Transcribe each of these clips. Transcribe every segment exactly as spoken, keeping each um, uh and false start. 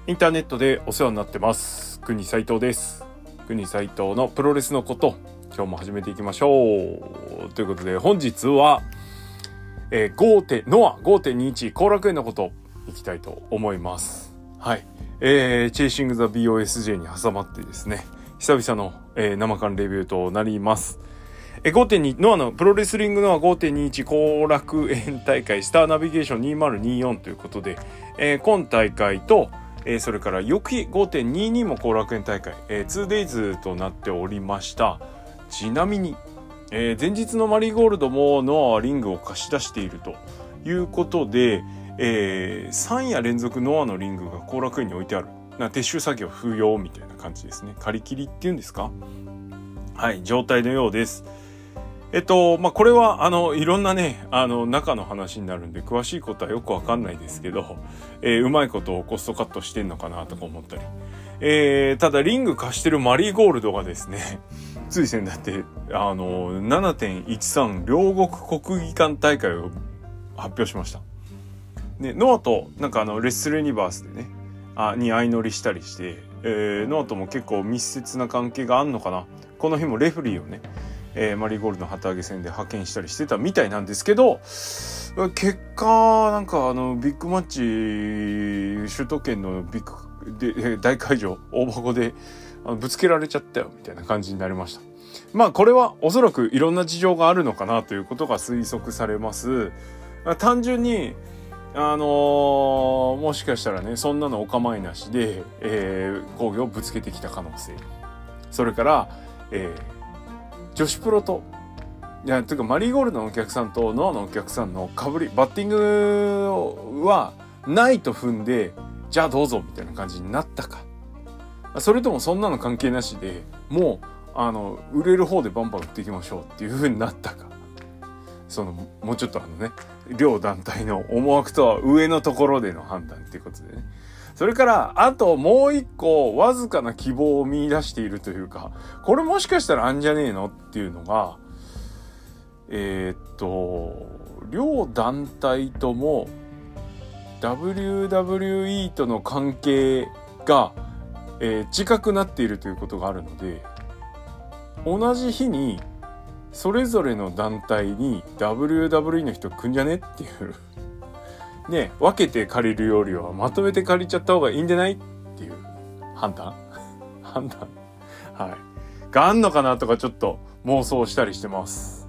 インターネットでお世話になってます国斉藤です。国斉藤のプロレスのこと、今日も始めていきましょうということで、本日は、えー、ご. ノア ごてんにじゅういち 後楽園のこといきたいと思います。はい、えー、チェイシングザ ビーオーエスジェー に挟まってですね、久々の、えー、生観レビューとなります。えー、ごてんに ノアのプロレスリングノア ごてんにじゅういち 後楽園大会スターナビゲーションにせんにじゅうよんということで、えー、今大会とえー、それから翌日 ごてんにじゅうに も後楽園大会、えー、ツーデイズとなっておりました。ちなみに、えー、前日のマリーゴールドもノアはリングを貸し出しているということで、えー、さん夜連続ノアのリングが後楽園に置いてあるな、撤収作業不要みたいな感じですね。借り切りっていうんですか、はい状態のようです。えっとまあこれはあのいろんなねあの中の話になるんで詳しいことはよくわかんないですけど、えー、うまいことをコストカットしてんのかなとか思ったり、えー、ただリング貸してるマリーゴールドがですねつい先だってあの ななてんいちさん 両国国技館大会を発表しました。でノアとなんかあのレッスルユニバースでねあに相乗りしたりして、えー、ノアとも結構密接な関係があんのかな。この日もレフリーをねえー、マリーゴールドの旗揚げ戦で派遣したりしてたみたいなんですけど、結果なんかあのビッグマッチ首都圏のビッグで大会場大箱であのぶつけられちゃったよみたいな感じになりました。まあこれはおそらくいろんな事情があるのかなということが推測されます。単純にあのー、もしかしたらねそんなのお構いなしで、えー、工業をぶつけてきた可能性、それから、えー女子プロといやというかマリーゴールドのお客さんとノアのお客さんのかぶりバッティングはないと踏んで、じゃあどうぞみたいな感じになったか、それともそんなの関係なしでもうあの売れる方でバンバン売っていきましょうっていう風になったか、そのもうちょっとあのね両団体の思惑とは上のところでの判断っていうことでね。それからあともう一個わずかな希望を見出しているというか、これもしかしたらあんじゃねえのっていうのが、えー、っと両団体とも ダブリューダブリューイー との関係が、えー、近くなっているということがあるので、同じ日にそれぞれの団体に ダブリューダブリューイー の人来んじゃねっていうね、分けて借りるよりはまとめて借りちゃった方がいいんじゃないっていう判断判断はいがあんのかなとかちょっと妄想したりしてます。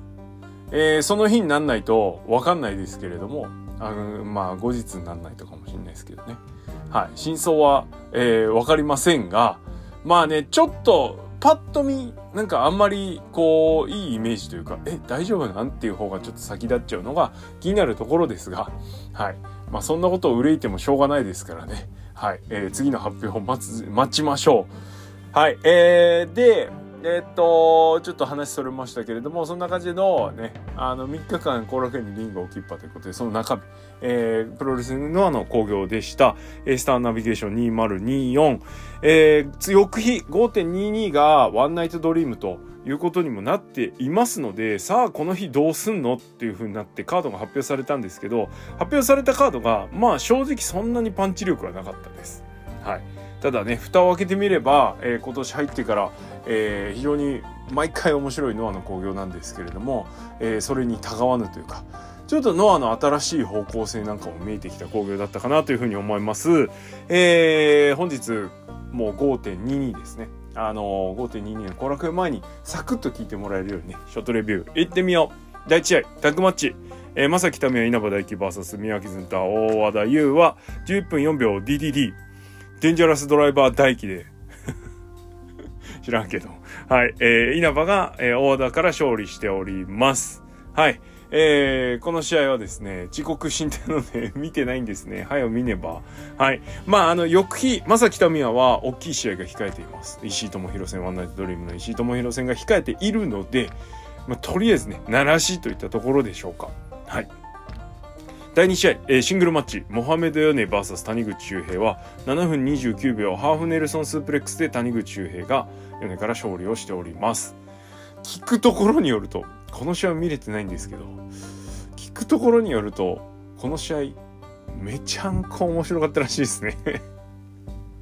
えー、その日になんないと分かんないですけれども、あのまあ後日になんないとかもしれないですけどね。はい真相は、えー、分かりませんが、まあねちょっとパッと見なんかあんまりこういいイメージというか、え大丈夫なんっていう方がちょっと先立っちゃうのが気になるところですが、はいまあそんなことを憂いてもしょうがないですからね。はい、えー、次の発表を待つ待ちましょう。はいえー、でえー、っとちょっと話それましたけれども、そんな感じのねあのみっかかん後楽園にリングを置きっぱということで、その中身、えー、プロレスノアの興行でした、えー、スターナビゲーションにせんにじゅうよん、えー、翌日 ごてんにじゅうに がワンナイトドリームということにもなっていますので、さあこの日どうすんのっていう風になってカードが発表されたんですけど、発表されたカードがまあ正直そんなにパンチ力はなかったです。はいただね蓋を開けてみれば、えー、今年入ってから、えー、非常に毎回面白いノアの興行なんですけれども、えー、それにたがわぬというか、ちょっとノアの新しい方向性なんかも見えてきた興行だったかなというふうに思います。えー、本日もう ごてんにじゅうに ですね。あのー、ごてんにじゅうに の後楽園前にサクッと聞いてもらえるようにね、ショートレビュー行ってみよう。だいいち試合タッグマッチ、えー、正木民也稲葉大輝 ブイエス 宮城ずんた大和田優はじゅういっぷんよんびょう ディーディーディー デンジャラスドライバー大輝で知らんけどはい、えー、稲葉が、えー、大和田から勝利しております。はいえー、この試合はですね遅刻してるので見てないんですね。早く見ねば。はいまああの翌日正木民也は大きい試合が控えています。石井智弘戦ワンナイトドリームの石井智弘戦が控えているので、まあ、とりあえずね鳴らしといったところでしょうか。はいだいに試合、えー、シングルマッチモハメド・ヨネ ブイエス 谷口周平はななふんにじゅうきゅうびょうハーフネルソンスープレックスで谷口周平がヨネから勝利をしております。聞くところによると、この試合は見れてないんですけど、聞くところによるとこの試合めちゃんこ面白かったらしいですね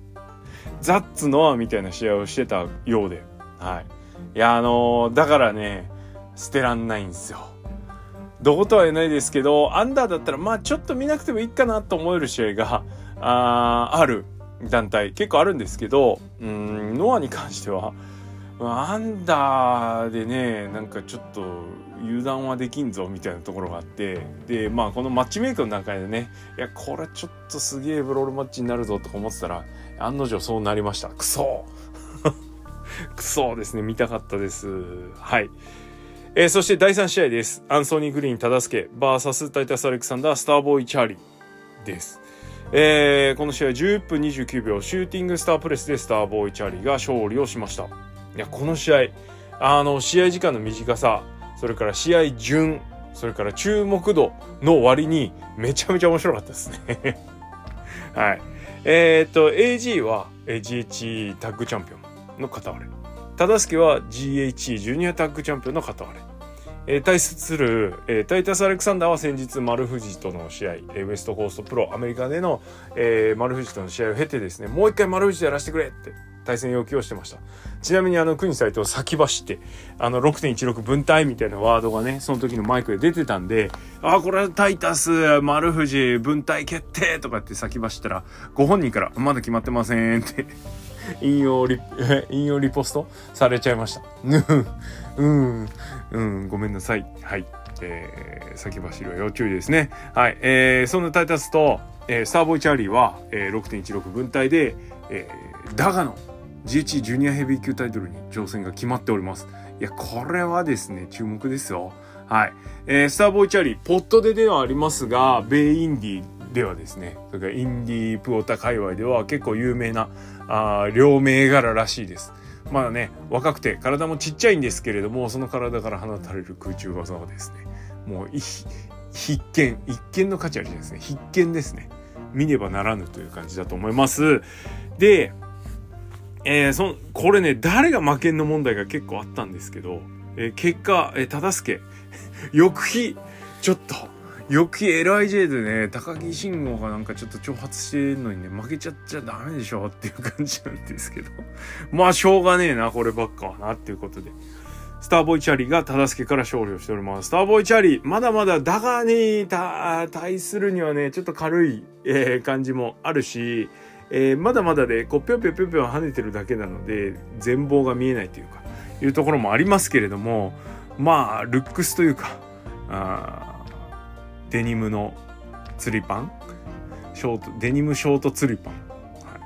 ザッツノアみたいな試合をしてたようで、はい。いや、あのー、だからね、捨てらんないんですよ。どことは言えないですけど、アンダーだったら、まあちょっと見なくてもいいかなと思える試合が、あ, ある団体、結構あるんですけど、うーん、ノアに関しては、アンダーでね、なんかちょっと油断はできんぞみたいなところがあって、で、まあこのマッチメイクの段階でね、いや、これちょっとすげえブロールマッチになるぞとか思ってたら、案の定そうなりました。くそくそですね、見たかったです。はい。えー、そしてだいさん試合です。アンソニー・グリーン・タダスケ ブイエス タイタス・アレクサンダー・スターボーイ・チャーリーです。えー、この試合じゅっぷんにじゅうきゅうびょう、シューティングスタープレスでスターボーイ・チャーリーが勝利をしました。いや、この試合、あの、試合時間の短さ、それから試合順、それから注目度の割にめちゃめちゃ面白かったですね。はい。えー、っと、エージー は ジーエイチイー タッグチャンピオンの片割れ。タダスケは ジーエイチイー ジュニアタッグチャンピオンの片割れ。えー、対する、えー、タイタス・アレクサンダーは先日丸藤との試合、えー、ウエストコーストプロアメリカでの、えー、丸藤との試合を経てですね、もう一回丸藤でやらせてくれって対戦要求をしてました。ちなみにあの国斎藤先走ってあの ろくてんいちろく 分隊みたいなワードがね、その時のマイクで出てたんで、あ、これはタイタス丸藤分隊決定とかって先走ったら、ご本人からまだ決まってませんって引用リ引用リポストされちゃいました。うんうん、ごめんなさい。はい。えー、先走りは要注意ですね。はい。えー、そんなタイタスと、えー、スターボーイチャーリーは、えー、ろくてんいちろく 分隊で、えー、ダガの ジーエイチイー ジュニアヘビー級タイトルに挑戦が決まっております。いや、これはですね、注目ですよ。はい。えー、スターボーイチャーリー、ポットでではありますが、米インディではですね、それからインディープオタ界隈では結構有名な、あ両銘柄らしいです。まだね、若くて体もちっちゃいんですけれども、その体から放たれる空中技はですね、もう必見、一見の価値ありですね。必見ですね。見ねばならぬという感じだと思います。で、えー、そこれね、誰が負けんの問題が結構あったんですけど、えー、結果、えー、忠助、翌日、ちょっと、翌日 エルアイジェー でね、高木慎吾がなんかちょっと挑発してるのにね、負けちゃっちゃダメでしょっていう感じなんですけど。まあ、しょうがねえな、こればっかはな、っていうことで。スターボーイチャーリーが忠助から勝利をしております。スターボーイチャーリー、まだまだダガに対するにはね、ちょっと軽い、えー、感じもあるし、えー、まだまだで、こう、ぴょんぴょんぴょんぴょん跳ねてるだけなので、全貌が見えないというか、いうところもありますけれども、まあ、ルックスというか、あデニムの釣りパンショート、デニムショート釣りパン。はい、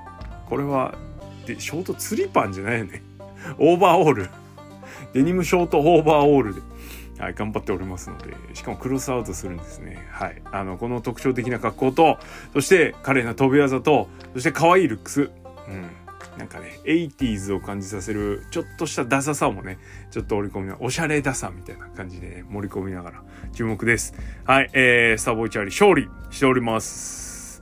これは、で、ショート釣りパンじゃないよね。オーバーオール。デニムショートオーバーオールで、はい、頑張っておりますので、しかもクロスアウトするんですね。はい。あの、この特徴的な格好と、そして華麗な飛び技と、そして可愛いルックス。うん。なんかね、エイティーズを感じさせる、ちょっとしたダサさもね、ちょっと織り込みな、おしゃれダサみたいな感じで、ね、盛り込みながら、注目です。はい、えー、スターボーイチャーリー勝利しております。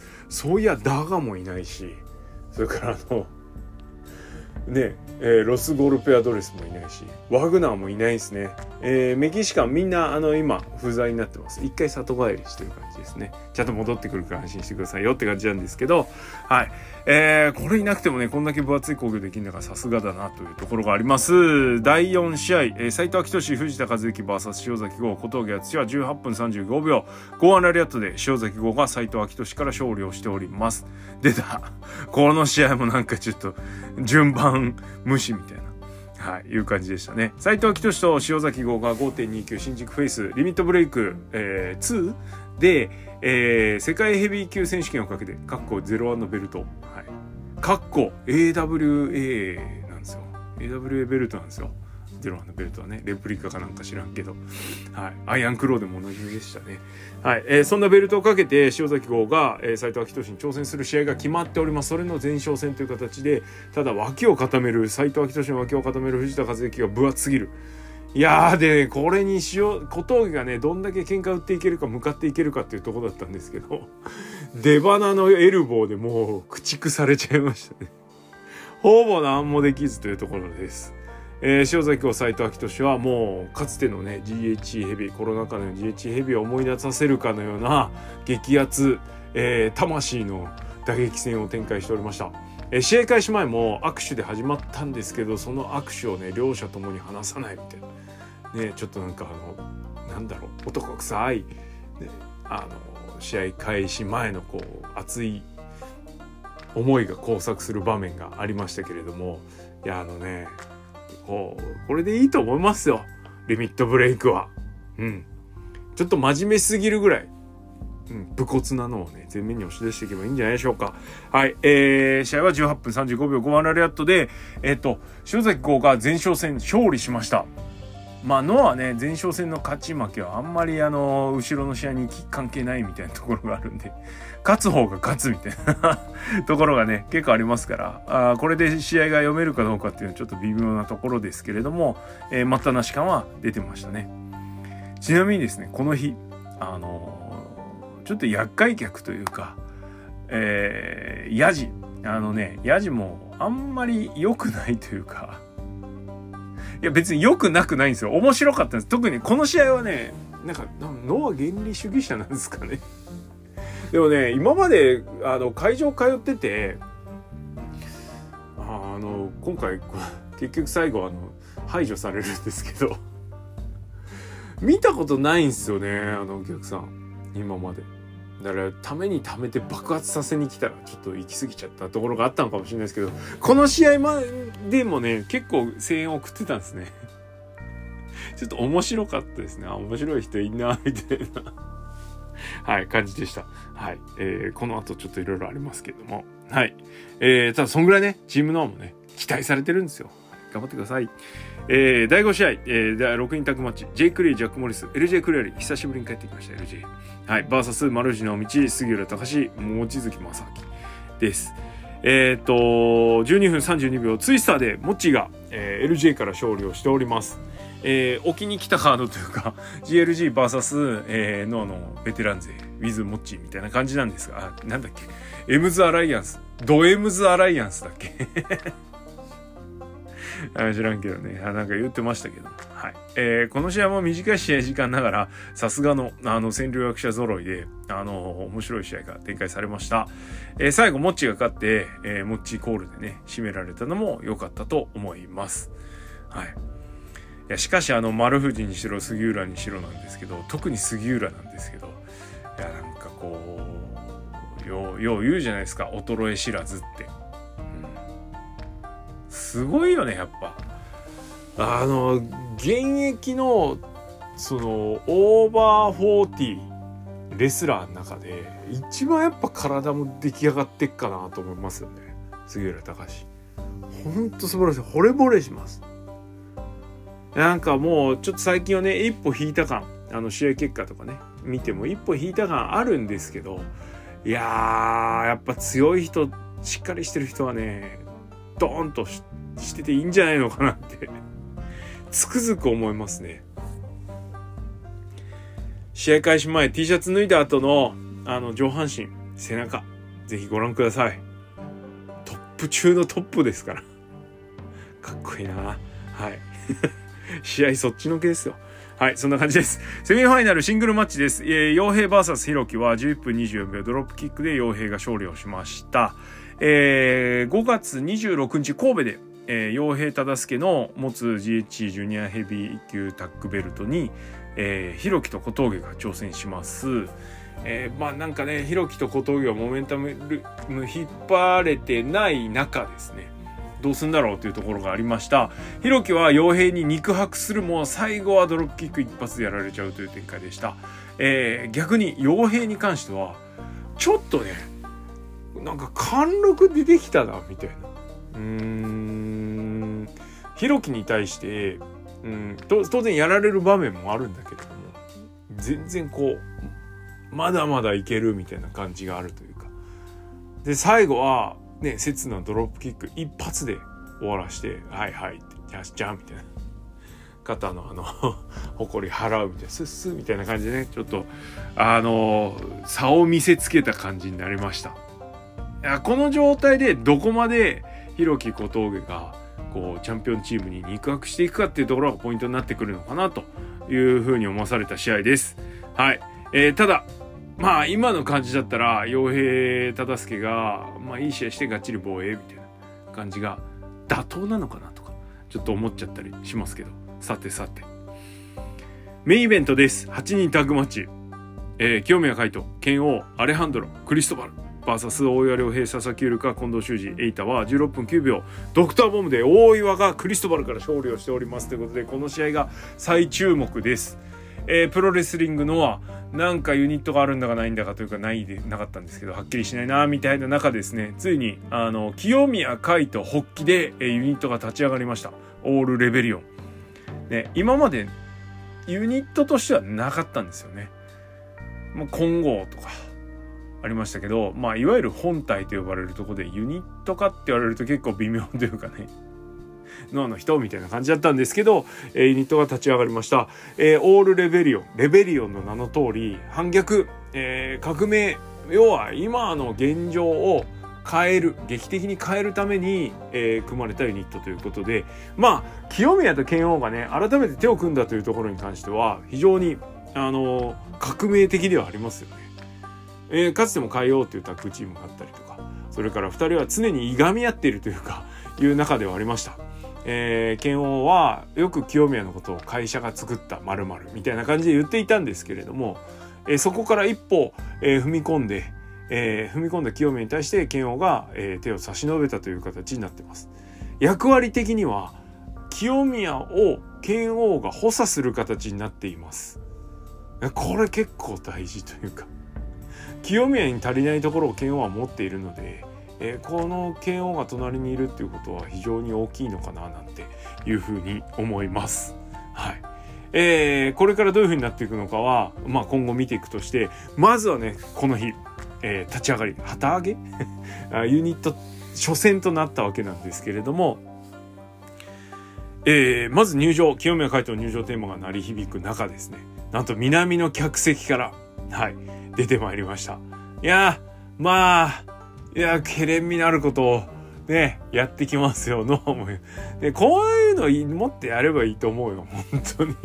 そういや、ダガもいないし、それからあの、ね、えー、ロスゴルペアドレスもいないし、ワグナーもいないですね。えー、メキシカンみんなあの今不在になってます。一回里帰りしてる感じですね。ちゃんと戻ってくるから安心してくださいよって感じなんですけど、はい。えー、これいなくてもね、こんだけ分厚い工業できるのがさすがだなというところがあります。だいよん試合、えー、斉藤明俊、藤田和之 ブイエス 塩崎豪、小峠敦はじゅうはっぷんさんじゅうごびょう、ゴーアンラリアットで塩崎豪が斉藤明俊から勝利をしております。出た。この試合もなんかちょっと順番無視みたいな。はい、いう感じでしたね。斉藤明俊と塩崎豪が ごてんにきゅう 新宿フェイスリミットブレイク、えー、ツーで、えー、世界ヘビー級選手権をかけて、カッコゼロワンのベルト、はい、カッコ エーダブリューエー なんですよ。エーダブリューエー ベルトなんですよ。ゼロワンのベルトはね、レプリカかなんか知らんけど、はい、アイアンクローでもおなじみでしたね。はい、えー、そんなベルトをかけて塩崎豪が、えー、斉藤明俊に挑戦する試合が決まっております。それの前哨戦という形で、ただ脇を固める斉藤明俊の脇を固める藤田和之が分厚すぎる。いやーで、ね、これに塩小峠がね、どんだけ喧嘩打っていけるか向かっていけるかっていうところだったんですけど、出花のエルボーでもう駆逐されちゃいましたね。ほぼ何もできずというところです。えー、塩崎豪斉藤明俊はもうかつてのね ジーエイチイー ヘビー、コロナ禍の ジーエイチイー ヘビーを思い出させるかのような激アツ、えー、魂の打撃戦を展開しておりました。 えー、試合開始前も握手で始まったんですけど、その握手をね両者ともに離さないみたいなね、ちょっとなんかあのなんだろう男臭い、ね、あの試合開始前のこう熱い思いが交錯する場面がありましたけれども、いやあのねこうこれでいいと思いますよ、リミットブレイクは。うんちょっと真面目すぎるぐらい、うん、武骨なのをね前面に押し出していけばいいんじゃないでしょうか。はい、えー、試合はじゅうはっぷんさんじゅうごびょうごばんラリアットで、えっと塩崎豪が前哨戦勝利しました。まあノアはね前哨戦の勝ち負けはあんまりあの後ろの試合に関係ないみたいなところがあるんで、勝つ方が勝つみたいなところがね結構ありますから、あこれで試合が読めるかどうかっていうのはちょっと微妙なところですけれども、えー、待ったなし感は出てましたね。ちなみにですねこの日あのー、ちょっと厄介客というか、えー、ヤジあのねヤジもあんまり良くないというか、いや別に良くなくないんですよ。面白かったんです。特にこの試合はねなんかノア原理主義者なんですかねでもね今まであの会場通ってて、あの今回結局最後あの排除されるんですけど見たことないんですよねあのお客さん今まで。だからためにためて爆発させに来たらちょっと行き過ぎちゃったところがあったのかもしれないですけど、この試合までもね結構声援を送ってたんですねちょっと面白かったですね。あ面白い人いんなみたいなはい感じでした。はい、えー、この後ちょっといろいろありますけども、はい、えー、ただそんぐらいねチームノアもね期待されてるんですよ。頑張ってください。えー、だいご試合、えー、ろくにんタッグマッチ、ジェイ・クレイ、ジャック・モリス、エルジェイ・クレイより久しぶりに帰ってきました、エルジェイ。はい、バーサス、丸藤直道、杉浦隆、望月正明です。えっ、ー、と、じゅうにふんさんじゅうにびょう、ツイスターでモッチーが、えー、エルジェイ から勝利をしております。えー、置きに来たカードというか、ジーエルジー バーサス、えー、ノアのベテラン勢、ウィズ・モッチーみたいな感じなんですが、あ、なんだっけ、エムズ・アライアンス、ドエムズ・アライアンスだっけ知らんけどね、なんか言ってましたけど、はい、えー、この試合も短い試合時間ながらさすがのあの戦略者揃いであの面白い試合が展開されました。えー、最後モッチが勝って、えー、モッチコールでね締められたのも良かったと思います。はい。いやしかしあの丸藤にしろ杉浦にしろなんですけど、特に杉浦なんですけど、いやなんかこうようよう言うじゃないですか、衰え知らずって。すごいよねやっぱ。あの現役のそのオーバーフォーティーレスラーの中で一番やっぱ体も出来上がってっかなと思いますよね、杉浦隆。ほんと素晴らしい。惚れ惚れします。なんかもうちょっと最近はね一歩引いた感、あの試合結果とかね見ても一歩引いた感あるんですけど、いやーやっぱ強い人、しっかりしてる人はねドーンと し, してていいんじゃないのかなってつくづく思いますね。試合開始前 T シャツ脱いだ後のあの上半身背中ぜひご覧ください。トップ中のトップですからかっこいいな。はい試合そっちのけですよ。はい、そんな感じです。セミファイナルシングルマッチです。えー、陽平 ブイエス ひろきはじゅういっぷんにじゅうよんびょうドロップキックで陽平が勝利をしました。えー、ごがつにじゅうろくにち神戸で、えー、陽平忠介の持つ ジーエイチ ジュニアヘビー級タッグベルトに、えー、ひろきと小峠が挑戦します。えー、まあなんかねひろきと小峠はモメンタム引っ張れてない中ですね、どうすんだろうというところがありました。ひろきは陽平に肉薄するも最後はドロップキック一発でやられちゃうという展開でした。えー、逆に陽平に関してはちょっとねなんか貫禄出てきたなみたいな。うーんひろきに対して、うん、当然やられる場面もあるんだけれども全然こうまだまだいけるみたいな感じがあるというか、で最後はね、刹那ドロップキック一発で終わらしてはいはいってよしじゃんみたいな肩のあの誇り払うみたいなスッスッみたいな感じでねちょっとあの差を見せつけた感じになりました。いやこの状態でどこまでひろき小峠がこうチャンピオンチームに肉薄していくかっていうところがポイントになってくるのかなというふうに思わされた試合です。はい、えー、ただまあ今の感じだったら陽平忠介がまあいい試合してがっちり防衛みたいな感じが妥当なのかなとかちょっと思っちゃったりしますけど、さてさてメインイベントです。はちにんタッグマッチ、えー、清宮海斗、剣王、アレハンドロ、クリストバル ブイエス 大岩良平、佐々木ウルカ、近藤修二、エイタはじゅうろっぷんきゅうびょうドクターボムで大岩がクリストバルから勝利をしておりますということで、この試合が最注目です。えー、プロレスリングのはなんかユニットがあるんだかないんだかというかないでなかったんですけど、はっきりしないなみたいな中ですね、ついにあの清宮海斗発起で、えー、ユニットが立ち上がりました。オールレベリオン、ね、今までユニットとしてはなかったんですよね。まあ、混合とかありましたけど、まあ、いわゆる本体と呼ばれるところでユニットかって言われると結構微妙というかね、ノアの人みたいな感じだったんですけど、えー、ユニットが立ち上がりました。えー、オールレベリオン、レベリオンの名の通り反逆、えー、革命、要は今の現状を変える、劇的に変えるために、えー、組まれたユニットということで、まあ清宮と剣王がね改めて手を組んだというところに関しては非常にあのー、革命的ではありますよね。えー、かつても変えようというタッグチームがあったりとか、それからふたりは常にいがみ合っているというかいう中ではありました。えー、剣王はよく清宮のことを会社が作った〇〇みたいな感じで言っていたんですけれども、えー、そこから一歩、えー、踏み込んで、えー、踏み込んだ清宮に対して剣王が、えー、手を差し伸べたという形になっています。役割的には清宮を剣王が補佐する形になっています。これ結構大事というか、清宮に足りないところを剣王は持っているので、えー、この剣王が隣にいるっていうことは非常に大きいのかななんていうふうに思います。はい。えー、これからどういうふうになっていくのかは、まあ、今後見ていくとして、まずはねこの日、えー、立ち上がり旗揚げユニット初戦となったわけなんですけれども、えー、まず入場、清宮海斗の入場テーマが鳴り響く中ですね、なんと南の客席からはい出てまいりました。いやーまあいやけれんみなることをねやってきますよノアも。でこういうの持ってやればいいと思うよ本当に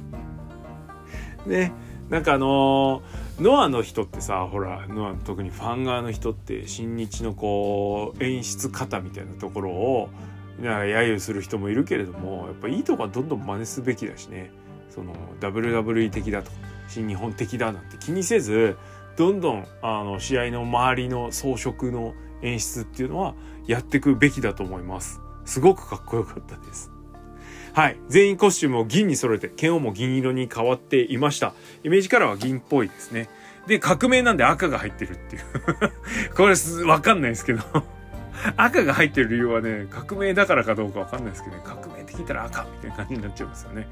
ね。なんかあのー、ノアの人ってさ、ほらノア特にファン側の人って新日のこう演出方みたいなところをなんか揶揄する人もいるけれども、やっぱいいとこはどんどん真似すべきだしね。その ダブリューダブリューイー 的だとか新日本的だなんて気にせず、どんどんあの試合の周りの装飾の演出っていうのはやっていくべきだと思います。すごくかっこよかったです。はい、全員コスチュームを銀に揃えて、剣王も銀色に変わっていました。イメージカラーは銀っぽいですね。で革命なんで赤が入ってるっていうこれわかんないですけど赤が入ってる理由はね、革命だからかどうかわかんないですけどね、革命って聞いたら赤みたいな感じになっちゃいますよね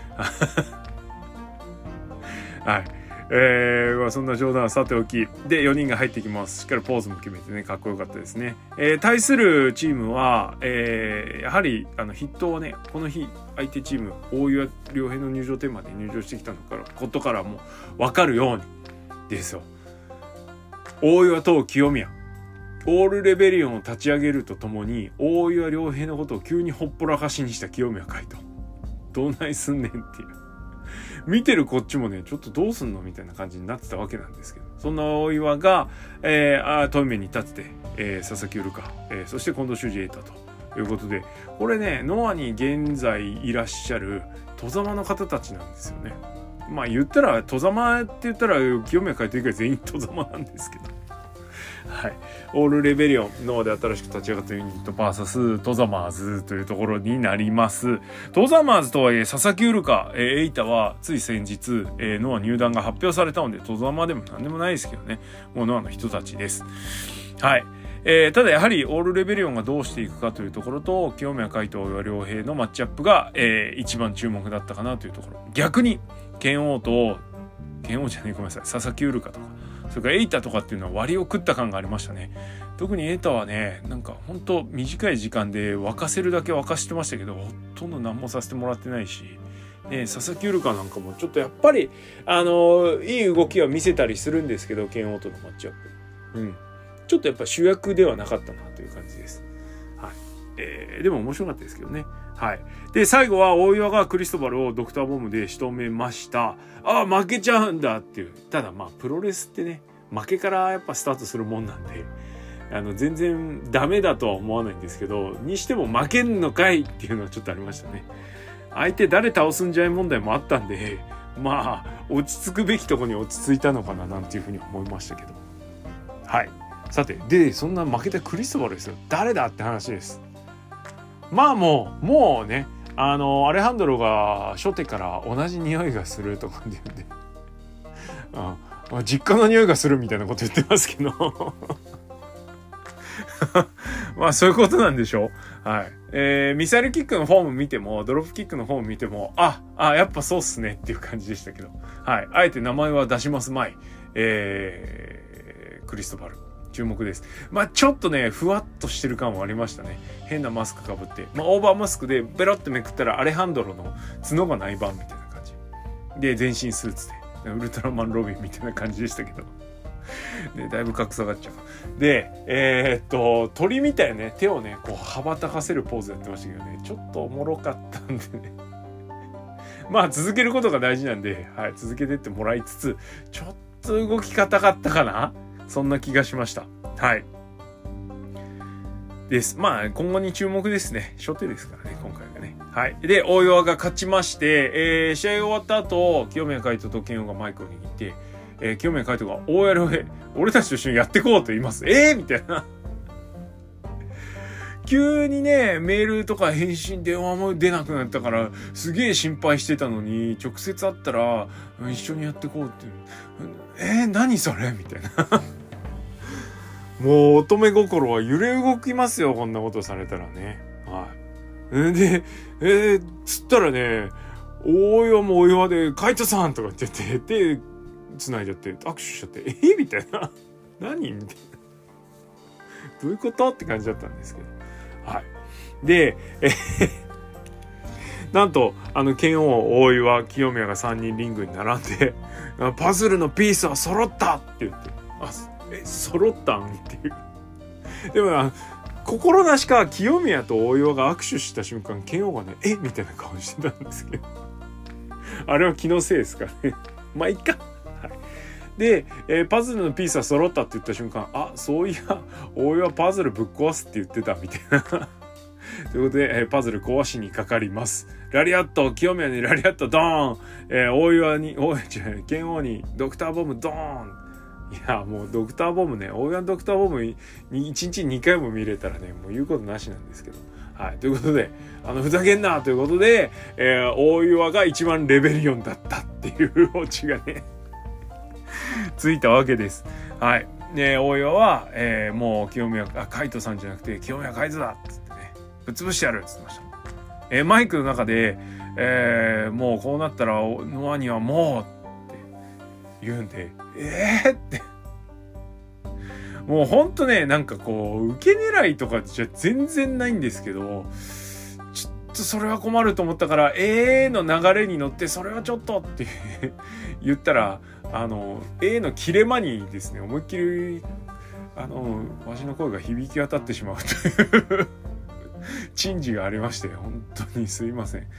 はい、えーまあ、そんな冗談はさておきでよにんが入ってきます。しっかりポーズも決めてね、かっこよかったですね。えー、対するチームは、えー、やはりあの筆頭はね、この日相手チーム大岩良平の入場テーマで入場してきたのからことからも分かるようにですよ、大岩と清宮オールレベリオンを立ち上げるとともに大岩良平のことを急にほっぽらかしにした清宮海斗、どうないすんねんっていう見てるこっちもね、ちょっとどうすんのみたいな感じになってたわけなんですけど、そんな大岩が、えー、あトイメに立ってて、えー、佐々木ウルカ、えー、そして近藤修二エイタということで、これねノアに現在いらっしゃる戸様の方たちなんですよね。まあ言ったら戸様って言ったら清宮海斗以外全員戸様なんですけどはい、オールレベリオンノアで新しく立ち上がったユニット ブイエス トザマーズというところになります。トザマーズとはいえ佐々木ウルカ、えー、エイタはつい先日、えー、ノア入団が発表されたのでトザマでも何でもないですけどね、もうノアの人たちです。はい、えー、ただやはりオールレベリオンがどうしていくかというところと清宮海斗大岩良平のマッチアップが、えー、一番注目だったかなというところ。逆に剣王と剣王じゃねえごめんなさい佐々木ウルカとかそれからエイタとかっていうのは割を食った感がありましたね。特にエイタはね、なんか本当短い時間で沸かせるだけ沸かしてましたけど、ほとんど何もさせてもらってないし、ね、佐々木ウルカなんかもちょっとやっぱりあのいい動きは見せたりするんですけど、剣王とのマッチアップ、うん、ちょっとやっぱ主役ではなかったなという感じです。はい、えー、でも面白かったですけどね。はい。で、最後は大岩がクリストバルをドクターボムで仕留めました。ああ、負けちゃうんだっていう。ただまあ、プロレスってね、負けからやっぱスタートするもんなんで、 あの全然ダメだとは思わないんですけど、にしても負けんのかいっていうのはちょっとありましたね。相手誰倒すんじゃい問題もあったんで、まあ落ち着くべきところに落ち着いたのかななんていうふうに思いましたけど。はい。さて、でそんな負けたクリストバルですよ。誰だって話です。まあもうもうね、あのアレハンドロが初手から同じ匂いがするとかって言うんで、うん、実家の匂いがするみたいなこと言ってますけどまあそういうことなんでしょう。はい。えー、ミサイルキックのフォーム見てもドロップキックのフォーム見ても、ああやっぱそうっすねっていう感じでしたけど、はい。あえて名前は出しますまい、えー、クリストバル注目です。まあちょっとねふわっとしてる感はありましたね。変なマスクかぶって、まあオーバーマスクでベロってめくったらアレハンドロの角がない版みたいな感じで、全身スーツでウルトラマンロビンみたいな感じでしたけどでだいぶ格差がっちゃう。でえー、っと鳥みたいね手をねこう羽ばたかせるポーズやってましたけどね、ちょっとおもろかったんでねまあ続けることが大事なんで、はい、続けてってもらいつつ、ちょっと動き硬かったかな、そんな気がしました。はいです。まあ今後に注目ですね。初手ですからね今回がね。はい。で大岩が勝ちまして、えー、試合が終わった後清宮海斗と剣王がマイクを握って、えー、清宮海斗が大やへ俺たちと一緒にやってこうと言います。えーみたいな急にねメールとか返信電話も出なくなったからすげえ心配してたのに、直接会ったら一緒にやってこうってえー、何それみたいなもう乙女心は揺れ動きますよ、こんなことされたらね。はい。で、えー、つったらね、大岩も大岩で、カイトさんとか言ってて、手繋いじゃって、握手しちゃって、えー、みたいな。何みたいな。どういうことって感じだったんですけど。はい。で、えー、なんと、あの、剣王、大岩、清宮がさんにんリングに並んで、パズルのピースは揃ったって言って、あえ揃ったんっていうでもな、心なしか清宮と大岩が握手した瞬間剣王がねえみたいな顔してたんですけどあれは気のせいですかねまあいっか、はい、で、えー、パズルのピースは揃ったって言った瞬間、あそういや大岩パズルぶっ壊すって言ってたみたいなということで、えー、パズル壊しにかかります。ラリアット、清宮にラリアットドーン、えー、大岩に大岩違う剣王にドクターボムドーン。いやもうドクターボムね、大岩のドクターボムにいちにちにかいも見れたらねもう言うことなしなんですけど、はいということで、あのふざけんなということで、えー、大岩が一番レベルよんだったっていうオチがねついたわけです。はい。で大岩は、えー、もう清宮あ海斗さんじゃなくて清宮海斗だっつってねぶっ潰してやるっつってました。えー、マイクの中で、えー、もうこうなったらノアにはもうって言うんで、えーってもうほんとねなんかこう受け狙いとかじゃ全然ないんですけど、ちょっとそれは困ると思ったからえーの流れに乗ってそれはちょっとって言ったら、あの A の切れ間にですね思いっきりあのわしの声が響き渡ってしまうという珍事がありまして、本当にすいません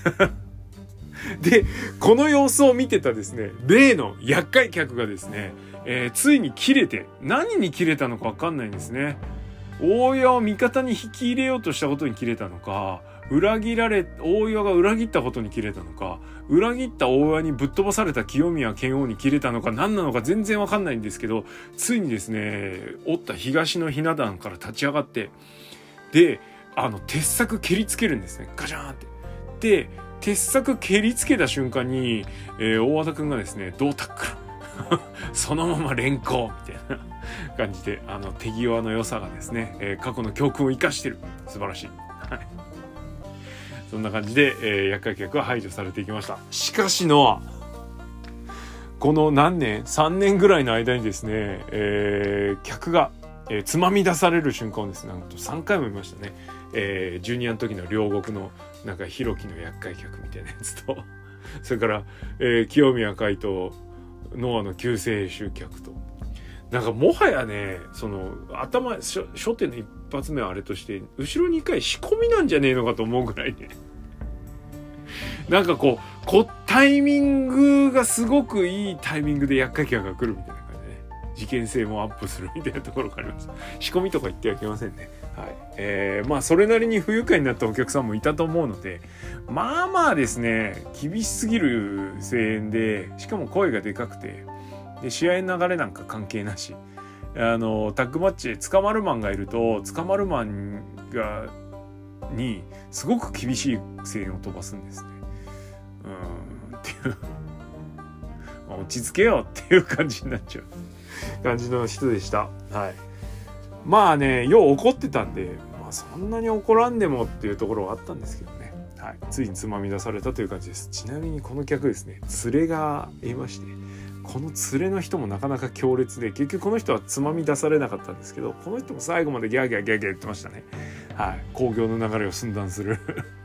でこの様子を見てたですね例の厄介客がですね、えー、ついに切れて、何に切れたのか分かんないんですね。大岩を味方に引き入れようとしたことに切れたのか、裏切られ大岩が裏切ったことに切れたのか、裏切った大岩にぶっ飛ばされた清宮剣王に切れたのか、何なのか全然分かんないんですけど、ついにですねおった東のひな壇から立ち上がって、であの鉄柵蹴りつけるんですね、ガチャーンって。で鉄柵蹴りつけた瞬間に、えー、大和田くんがですね胴タックルそのまま連行みたいな感じで、あの手際の良さがですね、えー、過去の教訓を生かしてる、素晴らしいそんな感じで、えー、厄介客は排除されていきました。しかしノアこの何年さんねんぐらいの間にですね、えー、客が、えー、つまみ出される瞬間をですねなんとさんかいも見ましたね。えー、ジュニアの時の両国のなんかヒロキの厄介客みたいなやつとそれから、えー、清宮海斗ノアの救世主客と、なんかもはやねその頭初手の一発目はあれとして後ろにかい仕込みなんじゃねえのかと思うぐらいねなんかこうこタイミングがすごくいいタイミングで厄介客が来るみたいな感じでね、 事件性もアップするみたいなところがあります。仕込みとか言ってはいけませんね。はい。えー、まあそれなりに不愉快になったお客さんもいたと思うので、まあまあですね、厳しすぎる声援で、しかも声がでかくて、で試合の流れなんか関係なし、あのタッグマッチで捕まるマンがいると、捕まるマンがにすごく厳しい声援を飛ばすんですね。うーんっていう落ち着けよっていう感じになっちゃう感じの人でした。はい。まあね、よう怒ってたんで、まあそんなに怒らんでもっていうところはあったんですけどね。はい。ついにつまみ出されたという感じです。ちなみにこの客ですね、連れがいまして、この連れの人もなかなか強烈で、結局この人はつまみ出されなかったんですけど、この人も最後までギャーギャーギャーギャー言ってましたね。はい。興行の流れを寸断する。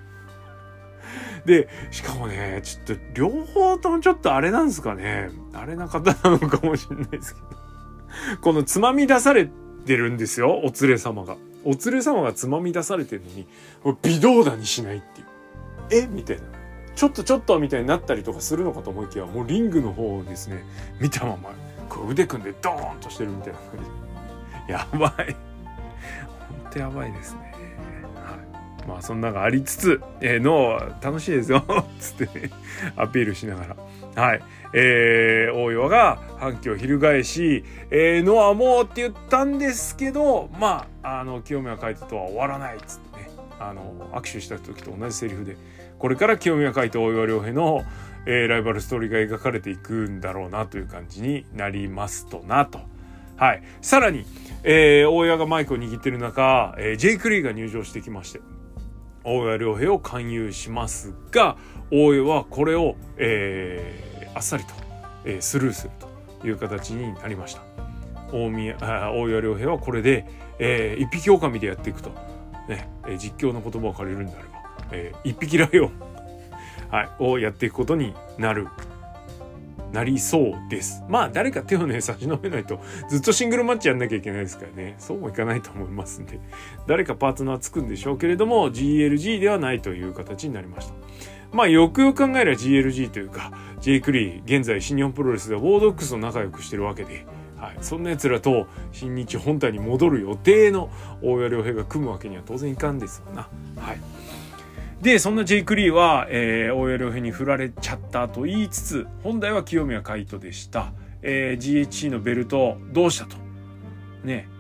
で、しかもね、ちょっと両方ともちょっとあれなんですかね。あれな方なのかもしれないですけど。このつまみ出されてるんですよ、お連れ様が。お連れ様がつまみ出されてるのに、微動だにしないっていう。えみたいな。ちょっとちょっとみたいになったりとかするのかと思いきや、もうリングの方をですね、見たまま、こう腕組んでドーンとしてるみたいな感じ。やばい。ほんとやばいですね。はい。まあそんなのがありつつ、えー、脳は楽しいですよ。つってね、アピールしながら。はい。えー、大岩が反旗を翻し、えー、ノアもって言ったんですけど、まあ、あの、清宮海斗とは終わらないっつってね、あの、握手した時と同じセリフで、これから清宮海斗大岩良平の、えー、ライバルストーリーが描かれていくんだろうなという感じになりますとなと。はい。さらに、えー、大岩がマイクを握ってる中、えー、ジェイク・リーが入場してきまして、大岩良平を勧誘しますが、大岩はこれを、えー、あっさりと、えー、スルーするという形になりました。大宮、あ、大岩良平はこれで、えー、一匹狼でやっていくと、ね、えー、実況の言葉を借りるんであれば、えー、一匹ライオン、はい、をやっていくことになる、なりそうです。まあ誰か手をね差し伸べないとずっとシングルマッチやんなきゃいけないですからね。そうもいかないと思いますんで、誰かパートナーつくんでしょうけれども ジーエルジー ではないという形になりました。まあよくよく考えれば ジーエルジー というか ジェイクリー、現在新日本プロレスではウォードックスと仲良くしてるわけで、はい、そんな奴らと新日本体に戻る予定の大岩良平が組むわけには当然いかんですわな。はい。で、そんなジェイク・リーは、えー、大岩良平に振られちゃったと言いつつ、本来は清宮海斗でした。えー、ジーエイチシー のベルトどうしたと。ね。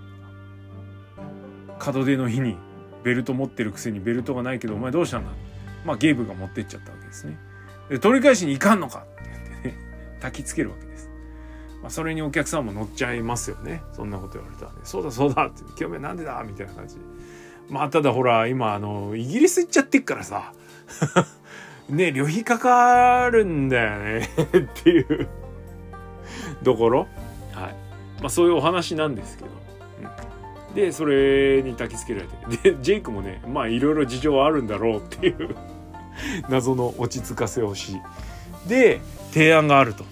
門出の日にベルト持ってるくせにベルトがないけど、お前どうしたんだ。まあ、ゲーブが持ってっちゃったわけですね。で、取り返しに行かんのかって言ってね、焚きつけるわけです。まあ、それにお客さんも乗っちゃいますよね。そんなこと言われたらね。そうだそうだって、清宮なんでだみたいな感じで。まあただほら今あのイギリス行っちゃってっからさね、旅費かかるんだよねっていうところ、はい、まあそういうお話なんですけど、うん、でそれに焚きつけられて、でジェイクもね、まあいろいろ事情はあるんだろうっていう謎の落ち着かせをしで提案があると、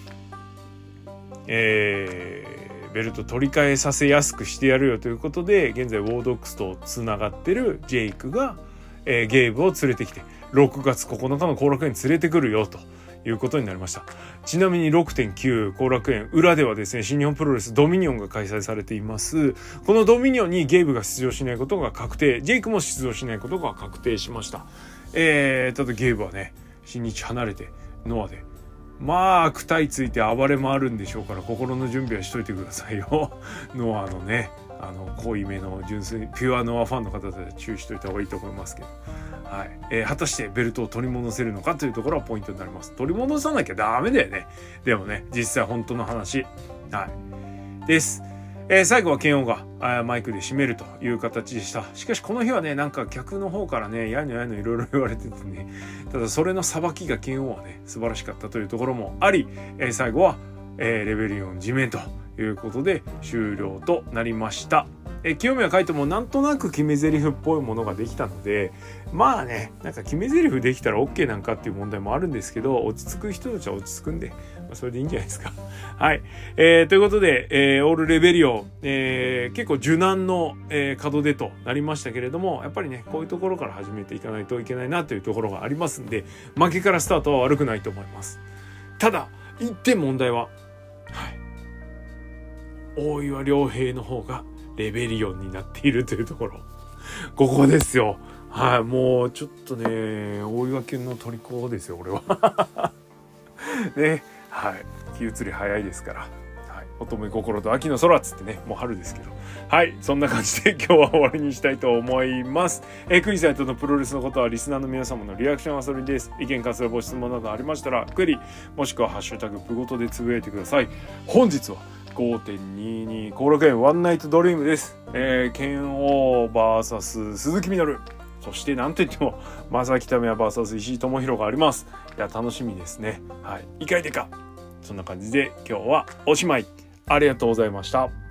えーベルト取り替えさせやすくしてやるよということで、現在ウォードックスとつながってるジェイクが、えー、ゲーブを連れてきてろくがつここのかの後楽園に連れてくるよということになりました。ちなみに ろくてんきゅう 後楽園裏ではですね、新日本プロレスドミニオンが開催されています。このドミニオンにゲーブが出場しないことが確定、ジェイクも出場しないことが確定しました。えー、ただゲーブはね、新日離れてノアでまあ悪態ついて暴れもあるんでしょうから、心の準備はしといてくださいよ。ノアのね、あの濃いめの純粋にピュアノアファンの方で注意しといた方がいいと思いますけど、はい、えー、果たしてベルトを取り戻せるのかというところがポイントになります。取り戻さなきゃダメだよね。でもね、実際本当の話、はいです。えー、最後はケンオがマイクで締めるという形でした。しかしこの日はね、なんか客の方からね、やいのやいのいろいろ言われててね、ただそれのさばきがケンオはね、素晴らしかったというところもあり、えー、最後は、えー、レベリオン地面ということで終了となりました。えー、清宮海斗もなんとなく決め台詞っぽいものができたので、まあね、なんか決め台詞できたら OK なんかっていう問題もあるんですけど、落ち着く人たちは落ち着くんで、まあ、それでいいんじゃないですか。はい、えー。ということで、えー、オールレベリオン、えー、結構受難の、えー、門出となりましたけれども、やっぱりね、こういうところから始めていかないといけないなというところがありますんで、負けからスタートは悪くないと思います。ただ、一点問題は、はい、 大岩良平の方がレベリオンになっているというところ、ここですよ。はい、もうちょっとね大岩犬の虜ですよ俺はね、はい、気移り早いですから、はい、乙女心と秋の空っつってね、もう春ですけど、はい、そんな感じで今日は終わりにしたいと思います。えー、クニサイトのプロレスのことはリスナーの皆様のリアクションはそれです。意見感想やご質問などありましたらクエリもしくはハッシュタグプゴトでつぶやいてください。本日は ごてんにじゅうに 後楽園ワンナイトドリームです。えー、剣王 ブイエス 鈴木みのる、そしてなんといっても正木民也 ブイエス 石井智弘があります。いや楽しみですね。はい、いかいでか。そんな感じで今日はおしまい。ありがとうございました。